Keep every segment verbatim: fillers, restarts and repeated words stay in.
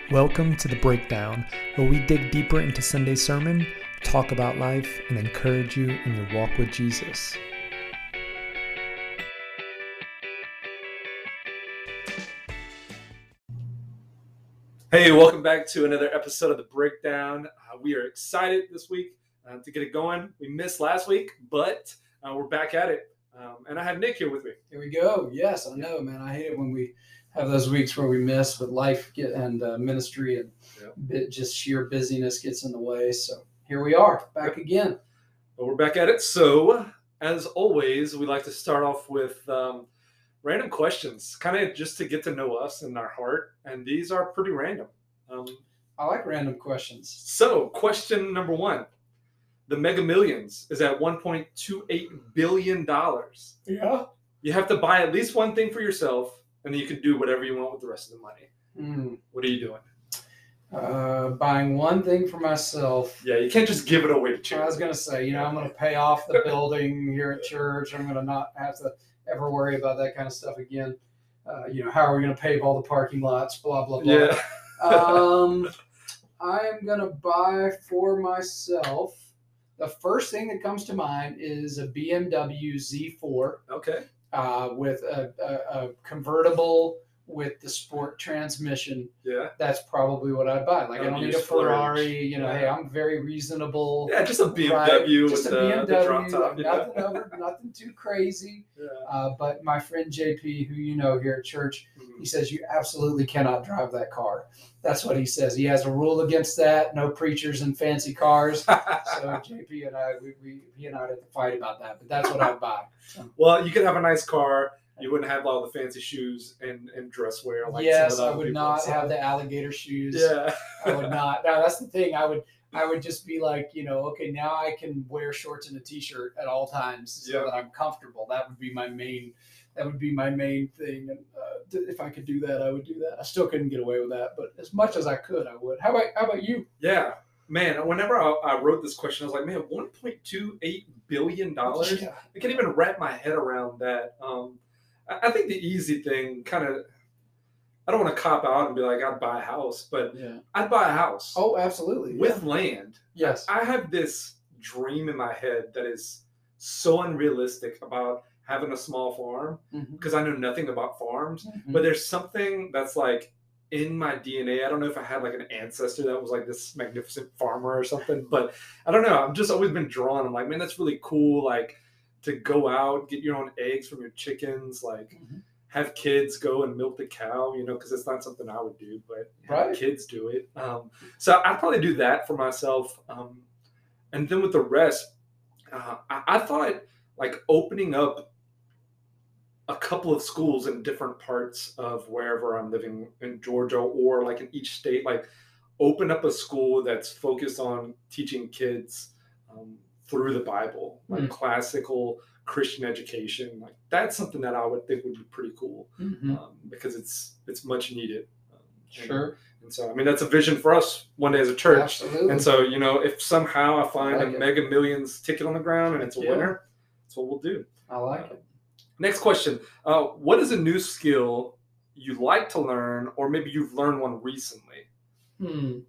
Welcome to The Breakdown, where we dig deeper into Sunday's sermon, talk about life, and encourage you in your walk with Jesus. Hey, welcome back to another episode of The Breakdown. Uh, we are excited this week uh, to get it going. We missed last week, but uh, we're back at it. Um, and I have Nick here with me. Here we go. Yes, I know, man. I hate it when we have those weeks where we miss, but life get, and uh, ministry and Yep. bit, just sheer busyness gets in the way. So here we are, back Yep. again. But we're back at it. So, as always, we like to start off with um, random questions, kind of just to get to know us and our heart. And these are pretty random. Um, I like random questions. so, question number one. The Mega Millions is at one point two eight billion dollars. Yeah. You have to buy at least one thing for yourself, and then you can do whatever you want with the rest of the money. Mm. What are you doing? Uh, buying one thing for myself. Yeah, you can't just give it away to I charity. was going to say, you know, I'm going to pay off the building here at church. I'm going to not have to ever worry about that kind of stuff again. Uh, you know, how are we going to pave all the parking lots, blah, blah, blah. Yeah. um, I'm going to buy for myself. The first thing that comes to mind is a B M W Z four Okay. uh, with a, a, a convertible with the sport transmission. Yeah. That's probably what I'd buy. Like, I Don't don't need use a Ferrari. splurge. You know, Yeah. hey, I'm very reasonable. Yeah, just a B M Right, W just with a the, B M the W, drop top. You know? nothing over, nothing too crazy. Yeah. Uh, but my friend J P, who you know here at church, he says you absolutely cannot drive that car. That's what he says. He has a rule against that. No preachers in fancy cars. So J P and I, we, we he and I had to fight about that. But that's what I'd buy. So, Well, you could have a nice car. You wouldn't have all the fancy shoes and, and dress wear. Like yes, some of the I other would people. not So- have the alligator shoes. Yeah. I would not. Now that's the thing. I would. I would just be like, you know, okay, now I can wear shorts and a t-shirt at all times so Yeah. that I'm comfortable. That would be my main. That would be my main thing. And uh, th- if I could do that, I would do that. I still couldn't get away with that, but as much as I could, I would. How about How about you? Yeah. Man, whenever I, I wrote this question, I was like, man, one point two eight billion dollars? Yeah. I can't even wrap my head around that. Um, I, I think the easy thing kind of, I don't want to cop out and be like, I'd buy a house, but Yeah. I'd buy a house Oh, absolutely. with yeah. land. Yes. I have this dream in my head that is so unrealistic about having a small farm Mhm. because I know nothing about farms, Mhm. but there's something that's like in my D N A. I don't know if I had like an ancestor that was like this magnificent farmer or something, but I don't know. I've just always been drawn. I'm like, man, that's really cool. Like to go out, get your own eggs from your chickens, like Mhm. have kids go and milk the cow, you know, because it's not something I would do, but have Right. kids do it. Um, so I'd probably do that for myself. Um, and then with the rest, uh, I, I thought like opening up a couple of schools in different parts of wherever I'm living in Georgia or like in each state, like open up a school that's focused on teaching kids um, through the Bible, like Mm. classical Christian education. Like that's something that I would think would be pretty cool Mhm. um, because it's it's much needed. Um, and- Sure. And so, I mean, that's a vision for us one day as a church. Absolutely. And so, you know, if somehow I find I a like it. Mega Millions ticket on the ground and it's a Yeah. winner, that's what we'll do. I like it. Next question. Uh, what is a new skill you'd like to learn, or maybe you've learned one recently? Hmm.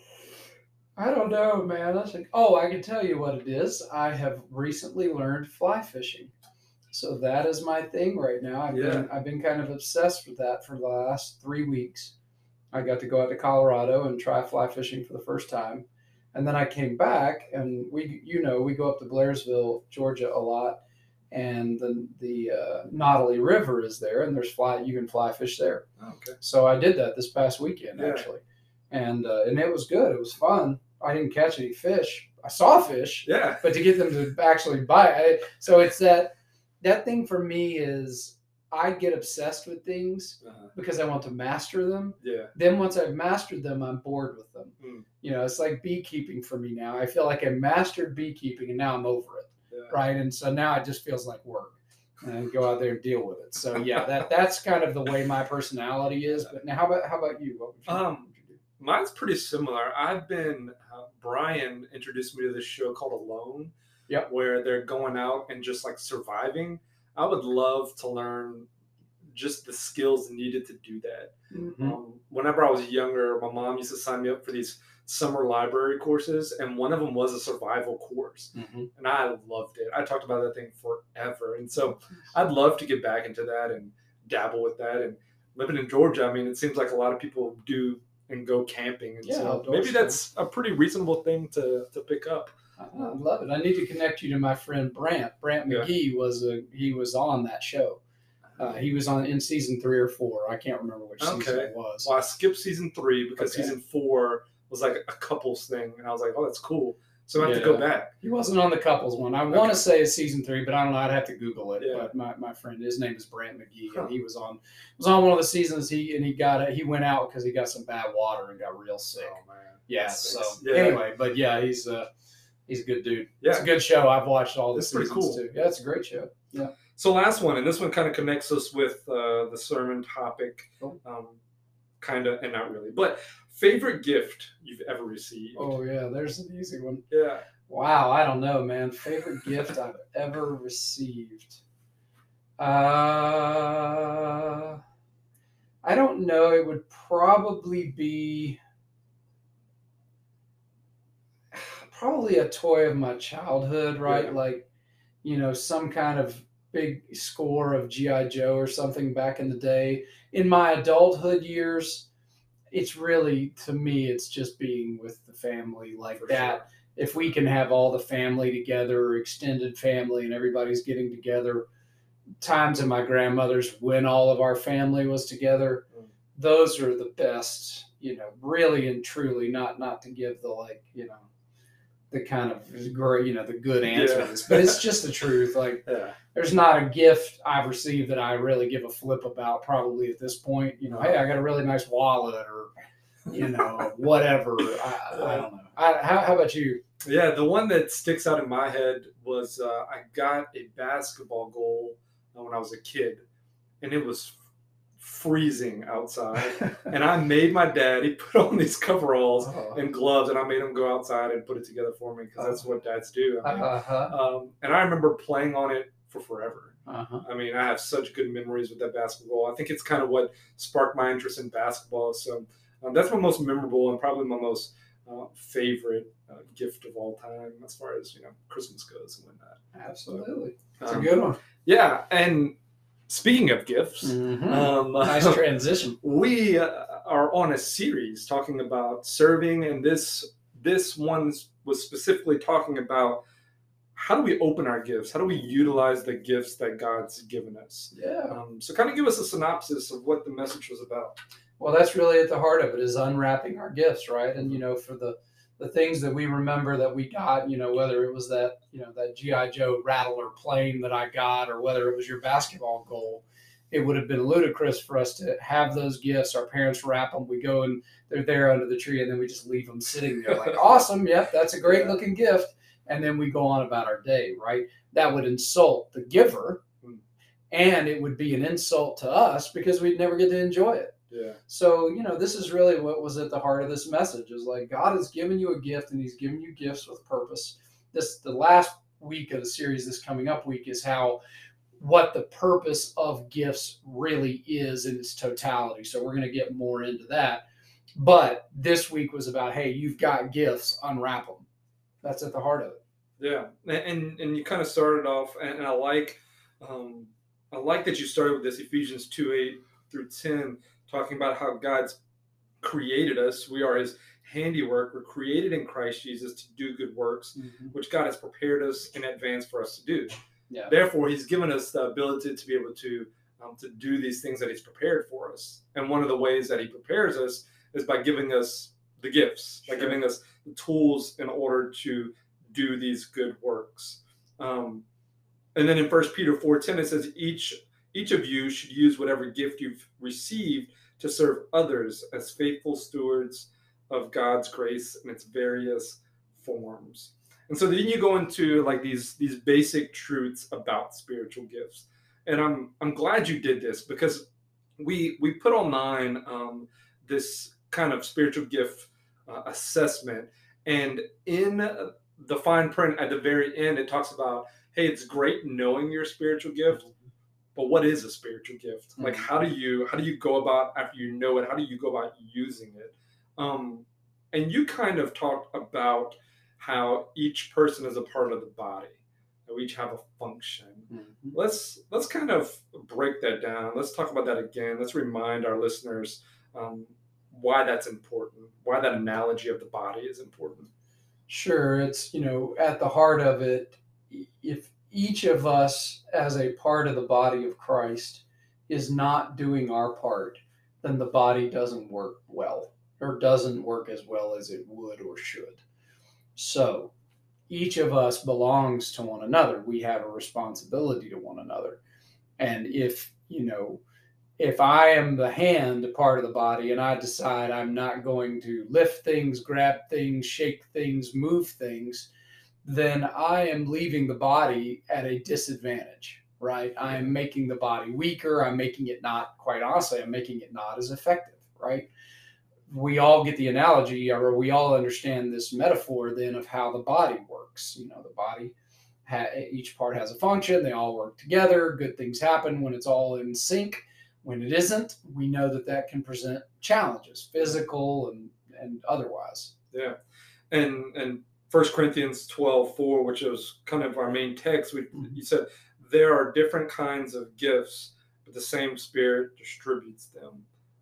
I don't know, man. That's like, oh, I can tell you what it is. I have recently learned fly fishing, so that is my thing right now. I've Yeah. been I've been kind of obsessed with that for the last three weeks. I got to go out to Colorado and try fly fishing for the first time, and then I came back, and we, you know, we go up to Blairsville, Georgia, a lot, and the the uh, Nautilus River is there, and there's fly you can fly fish there. Okay. So I did that this past weekend, Yeah. actually, and uh, and it was good. It was fun. I didn't catch any fish. I saw fish, Yeah. but to get them to actually bite, I, so it's that that thing for me is I get obsessed with things Uh, because I want to master them. yeah. Then once I've mastered them, I'm bored with them. Mm. You know, it's like beekeeping for me now. I feel like I mastered beekeeping, and now I'm over it, Yeah. right? And so now it just feels like work. And go out there and deal with it. So yeah, that that's kind of the way my personality is. But now, how about how about you? What would you, Um, what would you do? Mine's pretty similar. I've been, uh, Brian introduced me to this show called Alone, Yep. where they're going out and just like surviving. I would love to learn just the skills needed to do that. Mm-hmm. Um, whenever I was younger, my mom used to sign me up for these summer library courses, and one of them was a survival course. Mm-hmm. And I loved it. I talked about that thing forever. And so I'd love to get back into that and dabble with that. And living in Georgia, I mean, it seems like a lot of people do and go camping. And Yeah, so outdoor maybe stuff. that's a pretty reasonable thing to, to pick up. I love it. I need to connect you to my friend Brant. Brant Yeah. McGee was a he was on that show. Uh, he was on in season three or four. I can't remember which season Okay. it was. Well, I skipped season three because Okay. season four was like a couples thing. And I was like, oh, that's cool. So I have to go Yeah. back. He wasn't on the couples one. I want Okay. to say it's season three, but I don't know. I'd have to Google it. Yeah. But my, my friend, his name is Brant McGee, Huh. and he was on was on one of the seasons. He and he got it. He went out because he got some bad water and got real sick. Oh, man. Yeah. That So stinks. Yeah. anyway, but yeah, he's uh he's a good dude. It's Yeah. a good show. I've watched all the It's pretty seasons cool. too. Yeah, it's a great show. Yeah. So last one, and this one kind of connects us with uh, the sermon topic, Oh. um, kind of, and not really. But favorite gift you've ever received? Oh yeah, there's an easy one. Yeah. Wow, I don't know, man. Favorite gift I've ever received. Uh, I don't know. It would probably be probably a toy of my childhood, right? Yeah. Like, you know, some kind of big score of G I. Joe or something back in the day. In my adulthood years, it's really, to me, it's just being with the family like For that. sure. If we can have all the family together, or extended family, and everybody's getting together, times at my grandmother's when all of our family was together, Mm. those are the best, you know, really and truly, not not to give the like, you know, the kind of great, you know, the good answer Yeah. to this, but it's just the truth. Like, Yeah. there's not a gift I've received that I really give a flip about probably at this point. You know, hey, I got a really nice wallet or, you know, whatever. I, I don't know. I, how, how about you? Yeah, the one that sticks out in my head was uh, I got a basketball goal uh, when I was a kid, and it was freezing outside. And I made my dad, he put on these coveralls Oh. and gloves, and I made him go outside and put it together for me because that's what dads do. I mean, Uh-huh. um, and I remember playing on it for forever. Uh-huh. I mean, I have such good memories with that basketball. I think it's kind of what sparked my interest in basketball. So um, that's my most memorable and probably my most uh, favorite uh, gift of all time as far as, you know, Christmas goes and whatnot. Absolutely. It's Um, a good one. Yeah, and speaking of gifts, Mhm. um, Nice transition. we uh, are on a series talking about serving, and this this one was specifically talking about how do we open our gifts? How do we utilize the gifts that God's given us? Yeah. Um, so kind of give us a synopsis of what the message was about. Well, that's really at the heart of it, is unwrapping our gifts, right? And, you know, for the the things that we remember that we got, you know, whether it was that, you know, that G I. Joe Rattler plane that I got, or whether it was your basketball goal, it would have been ludicrous for us to have those gifts. Our parents wrap them. We go and they're there under the tree, and then we just leave them sitting there like, awesome. Yep. That's a great Yeah. looking gift. And then we go on about our day, right? That would insult the giver, Mm. and it would be an insult to us because we'd never get to enjoy it. Yeah. So, you know, this is really what was at the heart of this message, is like, God has given you a gift, and he's given you gifts with purpose. This, the last week of the series, this coming up week, is how, what the purpose of gifts really is in its totality. So we're going to get more into that. But this week was about, hey, you've got gifts, unwrap them. That's at the heart of it. Yeah, and and you kind of started off, and, and I like, um, I like that you started with this Ephesians two eight through ten, talking about how God's created us. We are His handiwork. We're created in Christ Jesus to do good works, which God has prepared us in advance for us to do. Yeah. Therefore, He's given us the ability to be able to um, to do these things that He's prepared for us. And one of the ways that He prepares us is by giving us the gifts, by Sure. giving us the tools in order to do these good works. Um, and then in First Peter four ten, it says, each each of you should use whatever gift you've received to serve others as faithful stewards of God's grace in its various forms. And so then you go into like these these basic truths about spiritual gifts. And I'm I'm glad you did this, because we we put online um, this kind of spiritual gift uh, assessment, and in the fine print at the very end, it talks about, hey, it's great knowing your spiritual gift, but what is a spiritual gift? Mm-hmm. Like, how do you how do you go about after you know it? How do you go about using it? Um, and you kind of talked about how each person is a part of the body. That we each have a function. Mm-hmm. Let's let's kind of break that down. Let's talk about that again. Let's remind our listeners um, why that's important. Why that analogy of the body is important. Sure, it's, you know, at the heart of it, if each of us as a part of the body of Christ is not doing our part, then the body doesn't work well, or doesn't work as well as it would or should. So each of us belongs to one another. We have a responsibility to one another. And if, you know, if I am the hand, a part of the body, and I decide I'm not going to lift things, grab things, shake things, move things, then I am leaving the body at a disadvantage, right? I'm making the body weaker. I'm making it not, quite honestly, I'm making it not as effective, right? We all get the analogy, or we all understand this metaphor then of how the body works. You know, the body, ha- each part has a function. They all work together. Good things happen when it's all in sync. When it isn't, we know that that can present challenges, physical and, and otherwise. Yeah. And and First Corinthians twelve four, which is kind of our main text, we, Mm-hmm. you said, there are different kinds of gifts, but the same Spirit distributes them.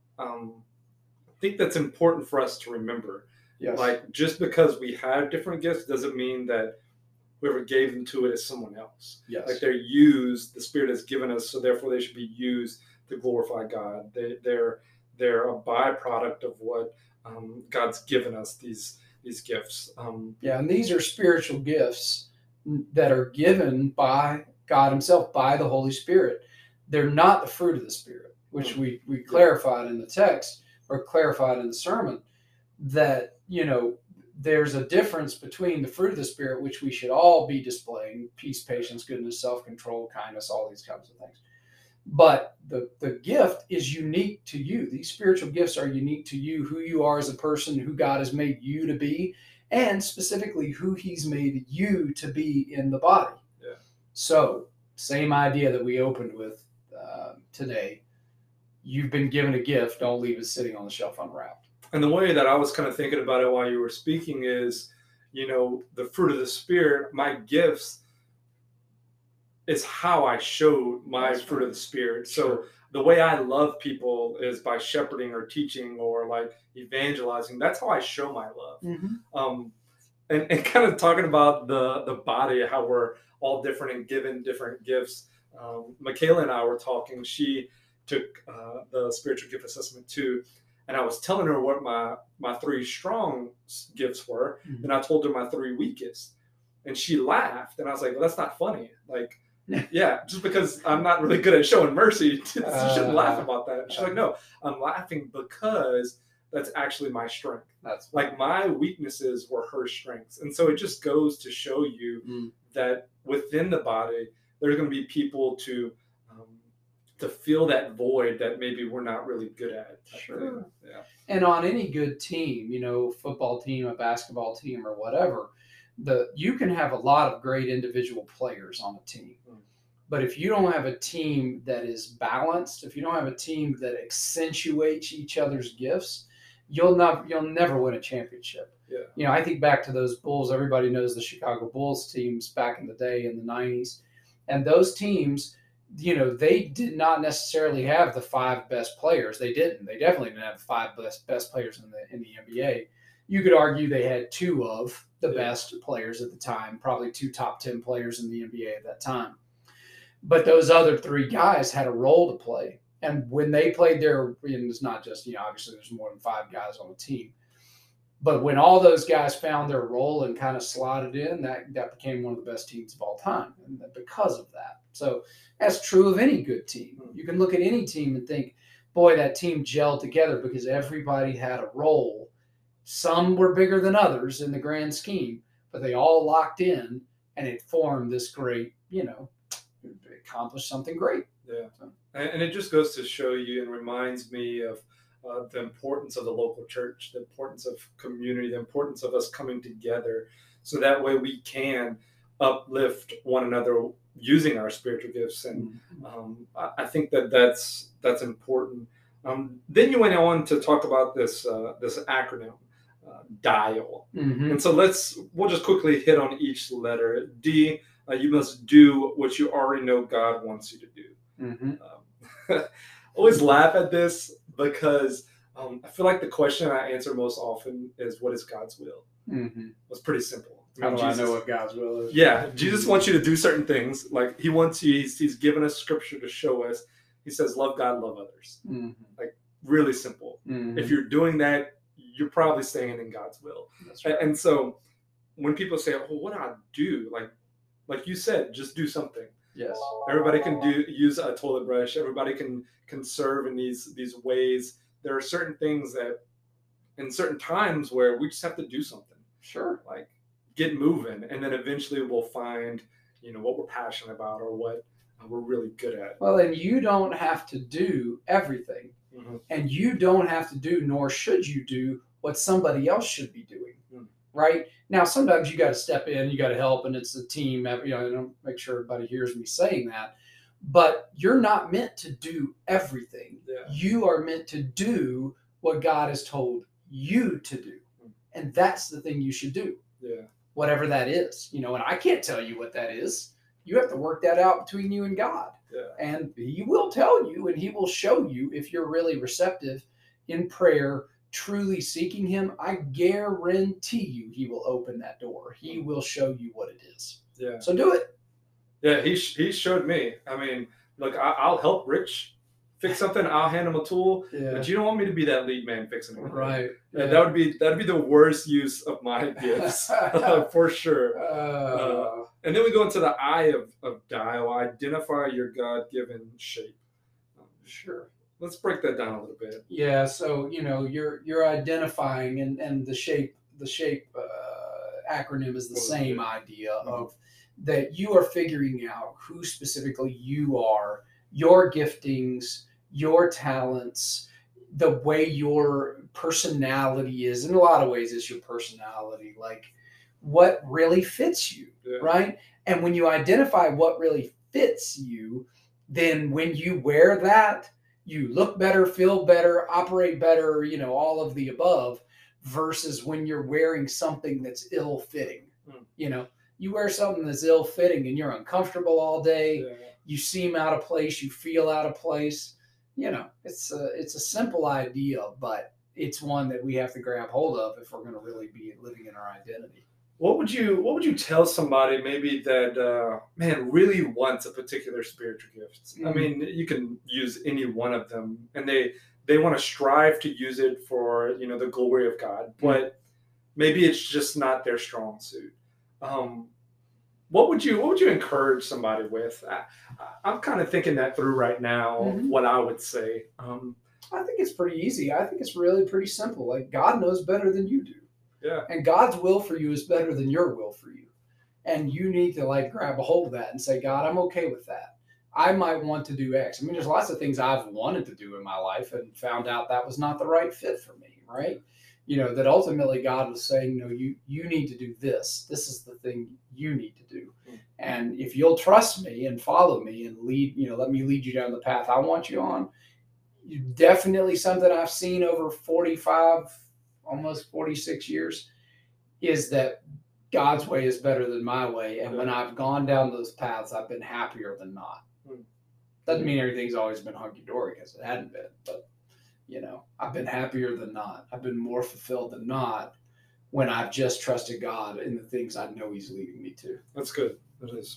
Um, I think that's important for us to remember. Yes. Like, just because we have different gifts doesn't mean that whoever gave them to it is someone else. Yes. Like, they're used, the Spirit has given us, so therefore they should be used to glorify God. They, they're they're a byproduct of what um, God's given us, these these gifts. Um, yeah, and these are spiritual gifts that are given by God himself, by the Holy Spirit. They're not the fruit of the Spirit, which we, we clarified in the text, or clarified in the sermon, that, you know, there's a difference between the fruit of the Spirit, which we should all be displaying: peace, patience, goodness, self-control, kindness, all these kinds of things. But the, the gift is unique to you. These spiritual gifts are unique to you, who you are as a person, who God has made you to be, and specifically who he's made you to be in the body. Yeah. So, same idea that we opened with uh, today. You've been given a gift. Don't leave it sitting on the shelf unwrapped. And the way that I was kind of thinking about it while you were speaking is, you know, the fruit of the Spirit, my gifts, is how I show my That's fruit right. of the Spirit. So Sure. the way I love people is by shepherding or teaching or like evangelizing. That's how I show my love. Mm-hmm. Um, and, and kind of talking about the, the body, how we're all different and given different gifts. Um, Michaela and I were talking. She took uh, the spiritual gift assessment too. And I was telling her what my, my three strong gifts were. Mm-hmm. And I told her my three weakest. And she laughed. And I was like, well, that's not funny. Like, yeah, just because I'm not really good at showing mercy, you shouldn't Uh, laugh about that. And she's like, no, I'm laughing because that's actually my strength. That's Like, my weaknesses were her strengths. And so it just goes to show you Mm. that within the body, there's going to be people to um, to fill that void that maybe we're not really good at. type Sure. thing. Yeah. And on any good team, you know, football team, a basketball team, or whatever, the you can have a lot of great individual players on a team. Mm. But if you don't have a team that is balanced, if you don't have a team that accentuates each other's gifts, you'll not you'll never win a championship. Yeah. You know, I think back to those Bulls. Everybody knows the Chicago Bulls teams back in the day in the nineties. And those teams, you know, they did not necessarily have the five best players. They didn't. They definitely didn't have five best best players in the in the N B A. You could argue they had two of the Yeah. best players at the time, probably two top ten players in the N B A at that time. But those other three guys had a role to play. And when they played their, and it's not just, you know, obviously there's more than five guys on the team. But when all those guys found their role and kind of slotted in, that, that became one of the best teams of all time, and because of that. So that's true of any good team. You can look at any team and think, boy, that team gelled together because everybody had a role. Some were bigger than others in the grand scheme, but they all locked in, and it formed this great, you know, accomplished something great. Yeah. And, and it just goes to show you and reminds me of uh, the importance of the local church, the importance of community, the importance of us coming together so that way we can uplift one another using our spiritual gifts, and Mhm. um, I, I think that that's that's important. Um, then you went on to talk about this uh, this acronym, uh, DIAL, Mhm. and so let's we'll just quickly hit on each letter. D, uh, you must do what you already know God wants you to do. Mhm. Um, always laugh at this because um, I feel like the question I answer most often is, "What is God's will?" Mhm. It's pretty simple. How mean, do I Jesus- know what God's will is? Yeah, Jesus wants you to do certain things. Like he wants you. He's, he's given us scripture to show us. He says, "Love God, love others." Mhm. Really simple. Mhm. If you're doing that, you're probably staying in God's will. That's And, right. and so, when people say, "Oh, what do I do?" Like, like you said, just do something. Yes. Everybody can do use a toilet brush. Everybody can can serve in these these ways. There are certain things that, in certain times, where we just have to do something. Sure. Like get moving, and then eventually we'll find, you know, what we're passionate about or what uh, we're really good at. Well, then you don't have to do everything, Mhm. and you don't have to do, nor should you do, what somebody else should be doing. Mm. Right now, sometimes you got to step in, you got to help, and it's a team. You know, I don't make sure everybody hears me saying that, but you're not meant to do everything. Yeah. You are meant to do what God has told you to do, Mm. and that's the thing you should do. Yeah. Whatever that is, you know, and I can't tell you what that is. You have to work that out between you and God. Yeah. And he will tell you and he will show you if you're really receptive in prayer, truly seeking him. I guarantee you he will open that door. He will show you what it is. Yeah. So do it. Yeah. He he showed me. I mean, look, I, I'll help Rich fix something. I'll hand him a tool, Yeah. but you don't want me to be that lead man fixing it. Right. Yeah. That would be that would be the worst use of my gifts for sure. Uh, And then we go into the I of, of dial. Identify your God-given shape. Um, sure. Let's break that down a little bit. Yeah. So, you know, you're, you're identifying and, and the shape, the shape uh, acronym is the same idea of that you are figuring out who specifically you are, your giftings, your talents, the way your personality is. In a lot of ways, it's your personality, like what really fits you, Yeah. right? And when you identify what really fits you, then when you wear that, you look better, feel better, operate better, you know, all of the above, versus when you're wearing something that's ill-fitting. Hmm. You know, you wear something that's ill-fitting and you're uncomfortable all day. Yeah. You seem out of place. You feel out of place. You know, it's a, it's a simple idea, but it's one that we have to grab hold of if we're going to really be living in our identity. What would you What would you tell somebody maybe that uh, man really wants a particular spiritual gift? I Mm. mean, you can use any one of them, and they they want to strive to use it for, you know, the glory of God, but maybe it's just not their strong suit. Um, what would you What would you encourage somebody with? I, I'm kind of thinking that through right now. Mhm. What I would say. Um, I think it's pretty easy. I think it's really pretty simple. Like God knows better than you do. yeah. And God's will for you is better than your will for you. And you need to like grab a hold of that and say, God, I'm okay with that. I might want to do X. I mean, there's lots of things I've wanted to do in my life and found out that was not the right fit for me, right? You know, that ultimately God was saying, no, you you need to do this. This is the thing you need to do. And if you'll trust me and follow me and lead, you know, let me lead you down the path I want you on, you definitely something I've seen over forty-five, almost forty-six years is that God's way is better than my way. And when I've gone down those paths, I've been happier than not. Hmm. Doesn't mean everything's always been hunky-dory because it hadn't been, but you know, I've been happier than not. I've been more fulfilled than not when I've just trusted God in the things I know he's leading me to. That's good. That is.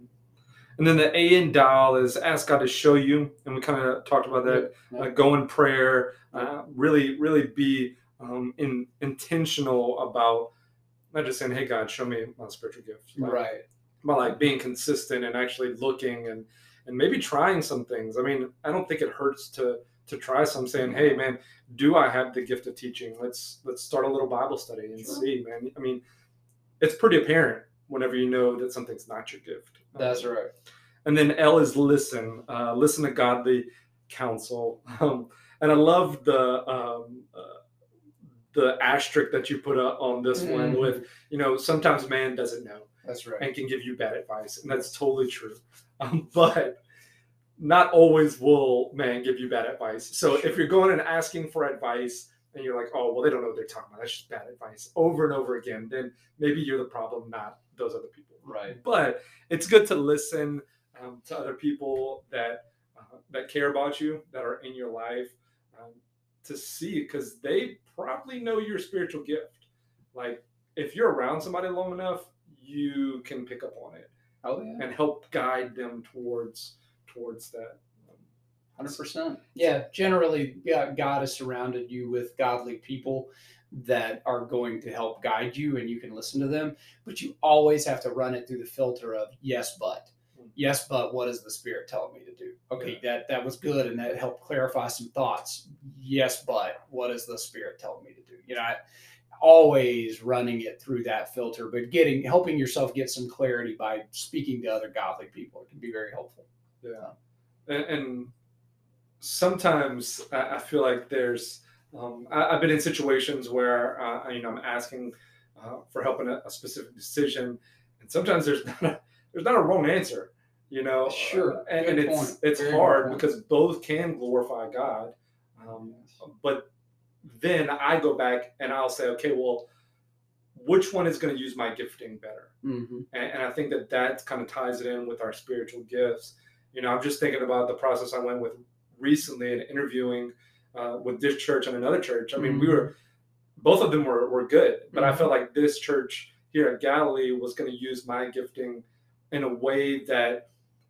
And then the A in dial is ask God to show you, and we kind of talked about that. Yeah. Uh, go in prayer, uh, really, really be um, in, intentional about not just saying, "Hey God, show me my spiritual gift," like, Right. but like being consistent and actually looking and and maybe trying some things. I mean, I don't think it hurts to to try some. Saying, "Hey man, do I have the gift of teaching? Let's let's start a little Bible study and Sure. see, man." I mean, it's pretty apparent whenever you know that something's not your gift. That's right. And then L is listen. Uh, listen to godly counsel. Um, and I love the um, uh, the asterisk that you put up on this one Mhm. with, you know, sometimes man doesn't know. That's right. and can give you bad advice. And that's totally true. Um, but not always will man give you bad advice. So Sure. if you're going and asking for advice and you're like, oh, well, they don't know what they're talking about, that's just bad advice over and over again, then maybe you're the problem, not those other people. Right. But it's good to listen um, to other people that uh, that care about you, that are in your life, um, to see, because they probably know your spiritual gift. Like if you're around somebody long enough, you can pick up on it Oh yeah. and help guide them towards towards that. one hundred percent. Yeah, generally, yeah, God has surrounded you with godly people that are going to help guide you, and you can listen to them. But you always have to run it through the filter of yes, but yes, but what is the Spirit telling me to do? Okay, Yeah. that that was good, and that helped clarify some thoughts. Yes, but what is the Spirit telling me to do? You know, I, always running it through that filter, but getting helping yourself get some clarity by speaking to other godly people. It can be very helpful. Yeah, and, and sometimes I, I feel like there's um, I, I've been in situations where uh, you know I'm asking uh, for help in a, a specific decision, and sometimes there's not a there's not a wrong answer, you know. Sure, and, good and it's point. it's Very good hard point. because both can glorify God, um, but then I go back and I'll say, okay, well, which one is going to use my gifting better? Mm-hmm. And, and I think that that kind of ties it in with our spiritual gifts. You know, I'm just thinking about the process I went with recently in interviewing uh, with this church and another church. I mean, Mm-hmm. we were, both of them were, were good, but Mm-hmm. I felt like this church here at Galilee was going to use my gifting in a way that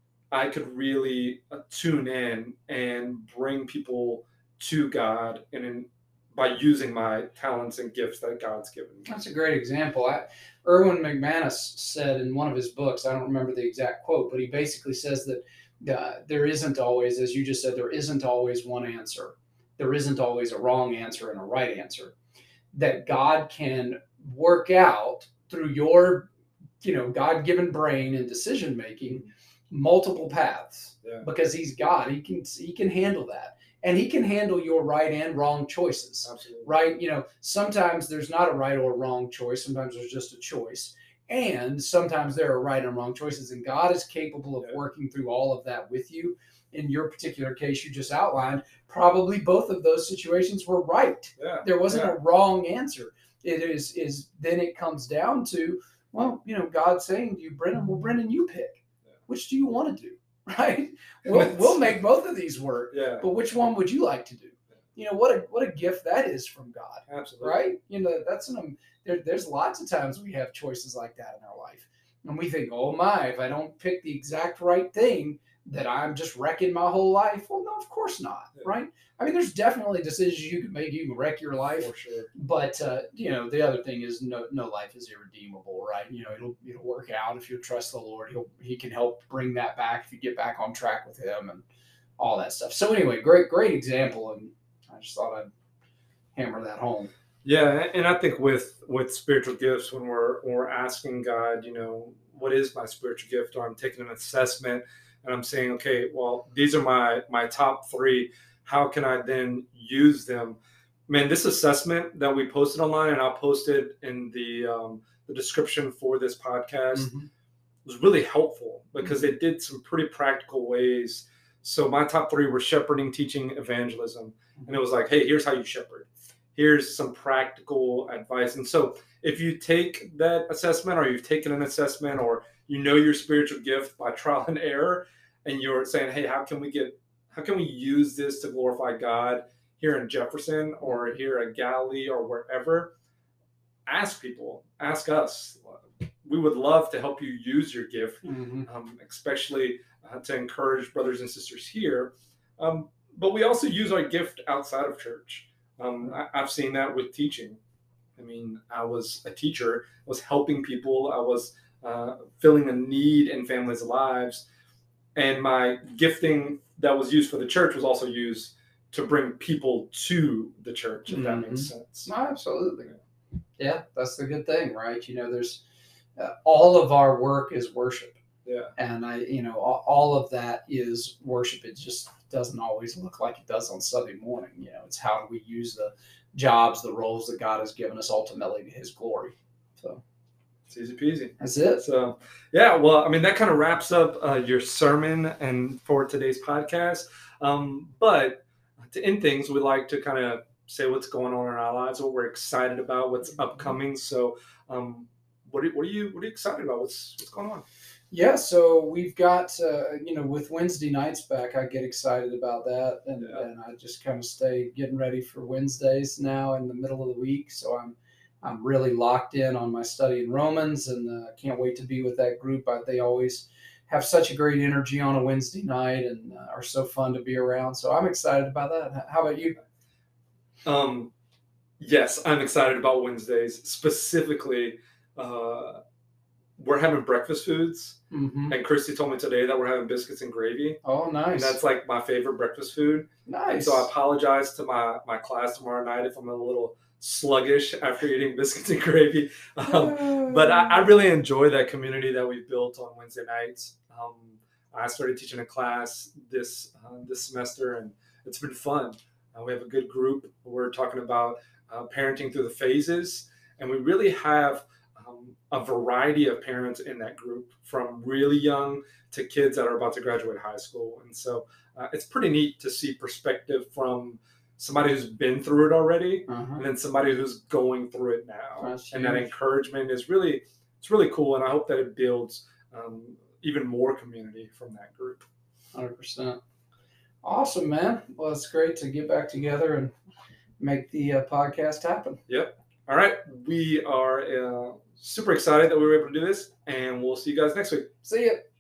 I could really uh, tune in and bring people to God and in, by using my talents and gifts that God's given me. That's a great example. I, Erwin McManus said in one of his books, I don't remember the exact quote, but he basically says that uh, there isn't always, as you just said, there isn't always one answer. There isn't always a wrong answer and a right answer. That God can work out through your, you know, God-given brain and decision making multiple paths. Yeah. Because he's God. He can he can handle that. And he can handle your right and wrong choices. Absolutely. Right? You know, sometimes there's not a right or wrong choice. Sometimes there's just a choice. And sometimes there are right and wrong choices. And God is capable of Yeah. working through all of that with you. In your particular case you just outlined, probably both of those situations were right. Yeah. There wasn't Yeah. a wrong answer. It is, is then it comes down to, well, you know, God saying to you, Brennan, well, Brennan, you pick. Yeah. Which do you want to do? Right? We'll, we'll make both of these work. Yeah. But which one would you like to do? You know, what a what a gift that is from God, Absolutely. right? You know, that's an um, there, there's lots of times we have choices like that in our life, and we think, oh my, if I don't pick the exact right thing, that I'm just wrecking my whole life. Well, no, of course not, Yeah. right? I mean, there's definitely decisions you can make, you can wreck your life, For sure. but uh, you know, the other thing is no no life is irredeemable, right? You know, it'll it'll work out if you trust the Lord. He'll he can help bring that back if you get back on track with Him and all that stuff. So anyway, great great example, and I just thought I'd hammer that home. Yeah, and I think with with spiritual gifts, when we're when we're asking God, you know, what is my spiritual gift, or I'm taking an assessment and I'm saying, okay, well, these are my my top three. How can I then use them? Man, this assessment that we posted online, and I'll post it in the um, the description for this podcast, Mhm. was really helpful because they did some pretty practical ways. So my top three were shepherding, teaching, evangelism, and it was like, hey, here's how you shepherd. Here's some practical advice. And so if you take that assessment, or you've taken an assessment, or you know your spiritual gift by trial and error, and you're saying, hey, how can we get, how can we use this to glorify God here in Jefferson or here at Galilee or wherever? Ask people, ask us. We would love to help you use your gift, Mhm. um, especially uh, to encourage brothers and sisters here. Um, but we also use our gift outside of church. Um, I, I've seen that with teaching. I mean, I was a teacher, I was helping people, I was uh, filling a need in families' lives. And my gifting that was used for the church was also used to bring people to the church, if that makes sense. No, absolutely. Yeah, that's the good thing, right? You know, there's uh, all of our work is worship. Yeah. And I, you know, all, all of that is worship. It just doesn't always look like it does on Sunday morning. You know, it's how do we use the jobs, the roles that God has given us ultimately to His glory. So, It's easy peasy. That's it. So, yeah, well, I mean, that kind of wraps up uh, your sermon and for today's podcast. Um, but to end things, we like to kind of say what's going on in our lives, what we're excited about, what's upcoming. So, um, what are, what are you what are you excited about? What's what's going on? Yeah, so we've got, uh, you know, with Wednesday nights back, I get excited about that. And, Yeah. and I just kind of stay getting ready for Wednesdays now in the middle of the week. So I'm I'm really locked in on my study in Romans, and uh, can't wait to be with that group. I, they always have such a great energy on a Wednesday night and uh, are so fun to be around. So I'm excited about that. How about you? Um, yes, I'm excited about Wednesdays. Specifically, uh, we're having breakfast foods. Mm-hmm. And Christy told me today that we're having biscuits and gravy. Oh, nice. And that's like my favorite breakfast food. Nice. And so I apologize to my, my class tomorrow night if I'm a little sluggish after eating biscuits and gravy. Um, but I, I really enjoy that community that we've built on Wednesday nights. Um, I started teaching a class this uh, this semester, and it's been fun. Uh, we have a good group. We're talking about uh, parenting through the phases, and we really have um, a variety of parents in that group, from really young to kids that are about to graduate high school. And so uh, it's pretty neat to see perspective from somebody who's been through it already, Uh-huh. and then somebody who's going through it now. That's And that huge. encouragement is really, it's really cool. And I hope that it builds um, even more community from that group. one hundred percent. Awesome, man. Well, it's great to get back together and make the uh, podcast happen. Yep. All right. We are uh, super excited that we were able to do this, and we'll see you guys next week. See ya.